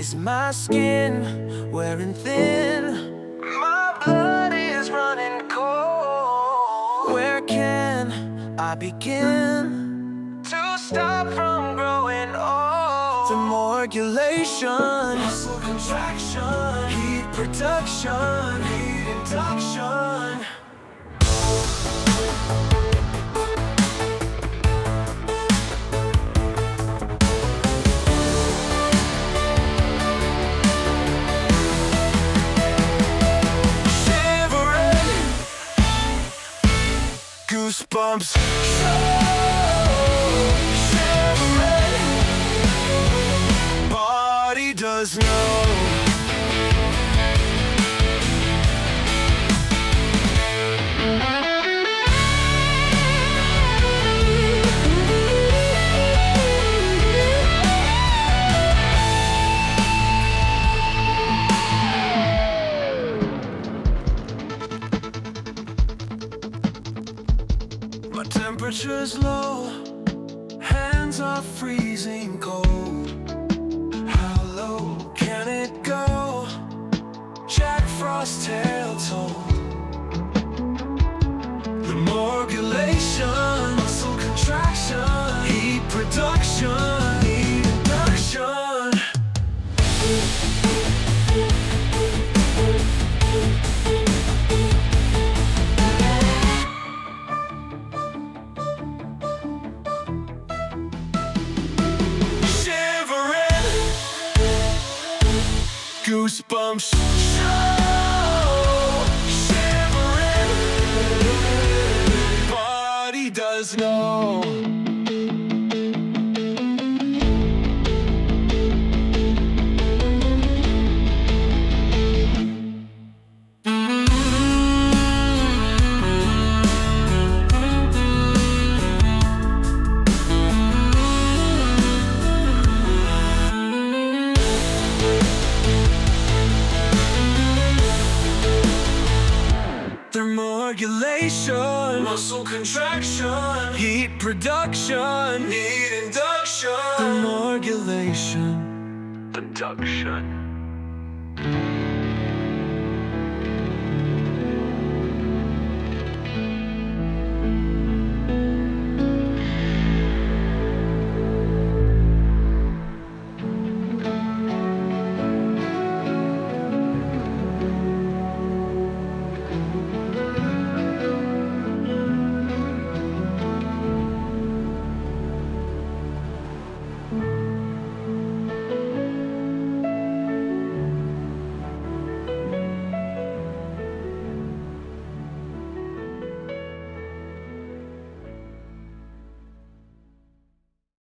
Is my skin wearing thin? My blood is running cold. Where can I begin to stop from growing old? Thermorgulation, muscle contraction, heat production, heat induction. Goosebumps, shivering, body does know. My temperature's low, hands are freezing cold. How low can it go? Jack Frost tale told. Thermorgulation, muscle contraction, heat production, heat induction. Goosebumps, shivering, body does know. Thermorgulation, muscle contraction, heat production, heat induction. Thermorgulation, induction.